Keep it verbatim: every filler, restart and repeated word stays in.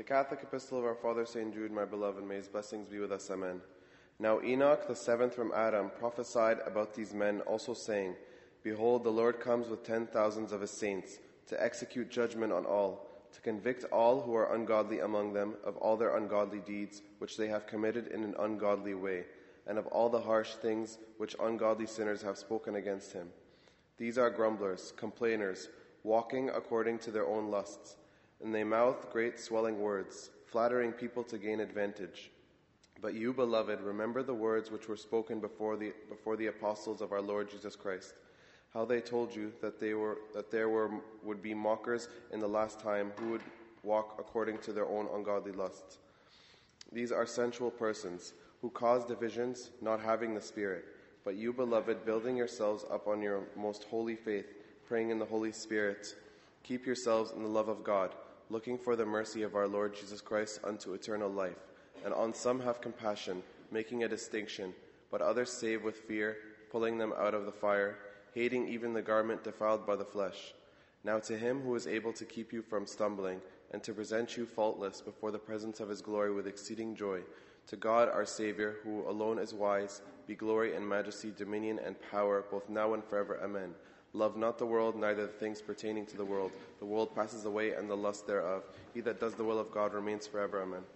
The Catholic Epistle of our Father Saint Jude, my beloved, may his blessings be with us. Amen. Now Enoch, the seventh from Adam, prophesied about these men, also saying, Behold, the Lord comes with ten thousands of his saints, to execute judgment on all, to convict all who are ungodly among them of all their ungodly deeds which they have committed in an ungodly way, and of all the harsh things which ungodly sinners have spoken against him. These are grumblers, complainers, walking according to their own lusts, and they mouth great swelling words, flattering people to gain advantage. But you, beloved, remember the words which were spoken before the before the apostles of our Lord Jesus Christ, how they told you that they were that there were would be mockers in the last time who would walk according to their own ungodly lusts. These are sensual persons who cause divisions, not having the Spirit. But you, beloved, building yourselves up on your most holy faith, praying in the Holy Spirit, keep yourselves in the love of God, looking for the mercy of our Lord Jesus Christ unto eternal life. And on some have compassion, making a distinction, but others save with fear, pulling them out of the fire, hating even the garment defiled by the flesh. Now to him who is able to keep you from stumbling, and to present you faultless before the presence of his glory with exceeding joy, to God our Savior, who alone is wise, be glory and majesty, dominion and power, both now and forever. Amen. Love not the world, neither the things pertaining to the world. The world passes away, and the lust thereof. He that does the will of God remains forever. Amen.